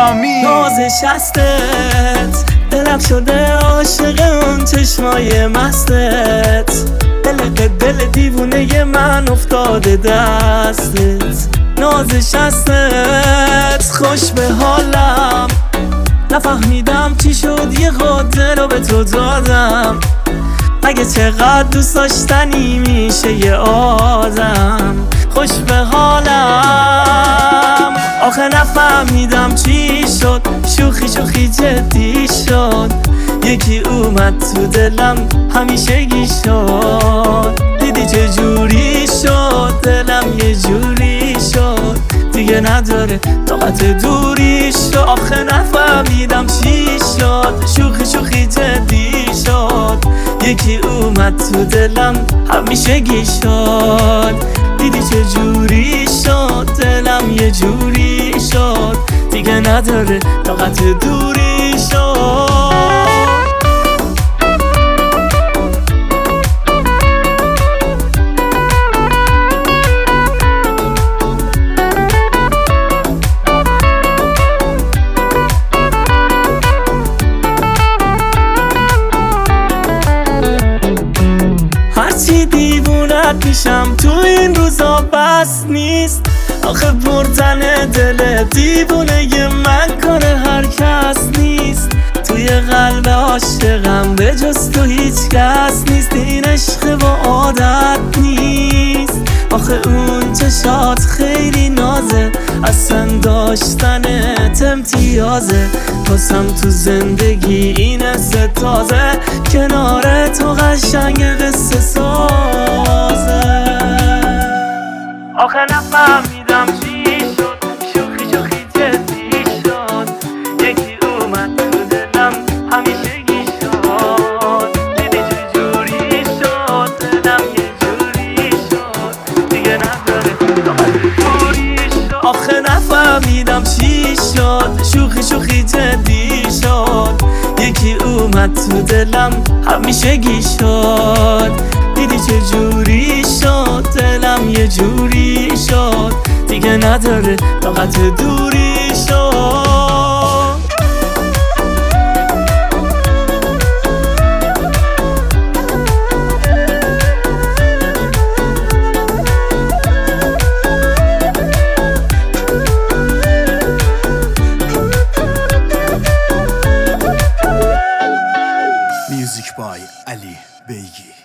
امین. نازش هستت دلم شده عاشق اون چشمای مستت، دل دیوونه من افتاده دستت. نازش هستت خوش به حالم، نفهمیدم چی شد یه خاطر رو به تو دادم. مگه چقدر دوست داشتنی میشه یه آدم. خوش به حالم آخه نفهمیدم چی شد، شوخی جدی شد. یکی اومد تو دلم همیشگی شد. دیدی چه جوری شد دلم یه جوری شد، دیگه نداره طاقت دوری شد. آخه نفهمیدم چی شد، شوخی جدی شد. یکی اومد تو دلم همیشگی شد. دیدی چه جوری شد دلم یه جوری شد، دیگه نداره طاقت دوری شد. هرچی دیوونت میشم تو این روزا بس نیست. آخه بردن دل دیوونه من کار هر کس نیست. توی قلب عاشقم به جز تو هیچ کس نیست. این عشق با عادت نیست. آخه اون چشات خیلی نازه، اصلا داشتنت امتیازه. واسم تو زندگی این تازه، کنار تو قشنگ قصه سازه. آخه نفهمیدم چی شد، شوخی جدی شد. یکی اومد تو دلم همیشگی شد. دیدی چه جوری شد دلم یه جوری شد، دیگه نداره طاقت دوری شد. آخه نفهمیدم چی شد، شوخی جدی شد. یکی اومد تو دلم همیشگی شد. دیدی چه جوری شد دلم یه جوری شد، دیگه نداره طاقت دوری شد. Music by Ali Beygi.